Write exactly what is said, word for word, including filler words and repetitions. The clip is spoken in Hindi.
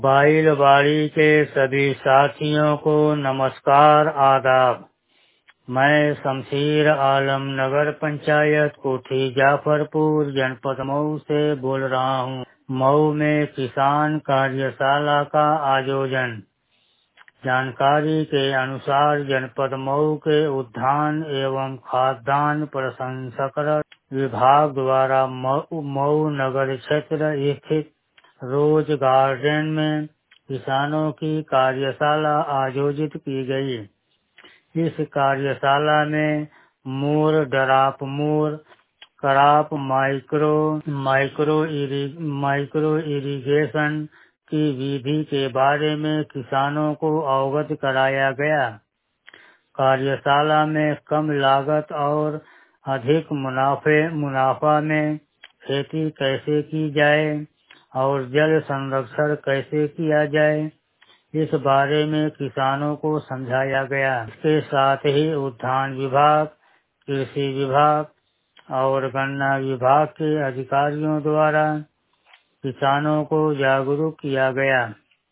बाइलवाड़ी के सभी साथियों को नमस्कार आदाब। मैं शमशीर आलम नगर पंचायत कोठी जाफरपुर जनपद मऊ से बोल रहा हूँ। मऊ में किसान कार्यशाला का आयोजन। जानकारी के अनुसार जनपद मऊ के उद्यान एवं खाद्यान्न प्रसंस्करण विभाग द्वारा मऊ मऊ नगर क्षेत्र स्थित रोज गार्डन में किसानों की कार्यशाला आयोजित की गई। इस कार्यशाला में more drop more crop micro micro इरि, माइक्रो इरिगेशन की विधि के बारे में किसानों को अवगत कराया गया। कार्यशाला में कम लागत और अधिक मुनाफे मुनाफा में खेती कैसे की जाए और जल संरक्षण कैसे किया जाए, इस बारे में किसानों को समझाया गया। इसके साथ ही उद्यान विभाग, कृषि विभाग और गन्ना विभाग के अधिकारियों द्वारा किसानों को जागरूक किया गया।